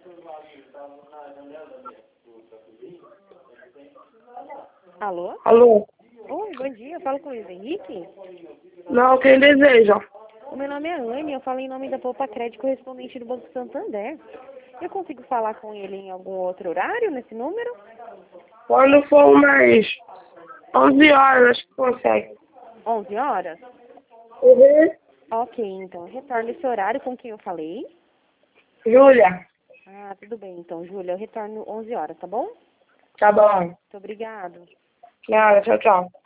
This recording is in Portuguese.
Alô? Alô? Oi, bom dia. Eu falo com o Luiz Henrique. Não, quem deseja? O meu nome é Anne, eu falo em nome da Poupa Crédito, correspondente do Banco Santander. Eu consigo falar com ele em algum outro horário, nesse número? Quando for umas 11 horas, acho que consegue. 11 horas? Uhum. Ok, então, retorno esse horário com quem eu falei. Júlia, Ah, tudo bem, então, Júlia, eu retorno 11 horas, tá bom? tá bom. Muito obrigado. Nada, tchau, tchau.